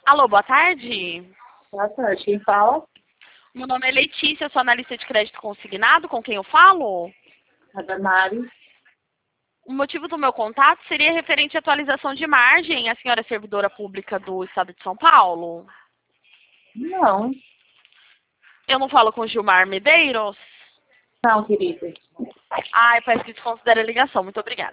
Alô, boa tarde. Boa tarde, quem fala? Meu nome é Letícia, eu sou analista de crédito consignado. Com quem eu falo? A Damari. O motivo do meu contato seria referente à atualização de margem. A senhora é servidora pública do Estado de São Paulo? Não, Eu não falo com Gilmar Medeiros? não, querida. Ai, parece que desconsidera a ligação. Muito obrigada.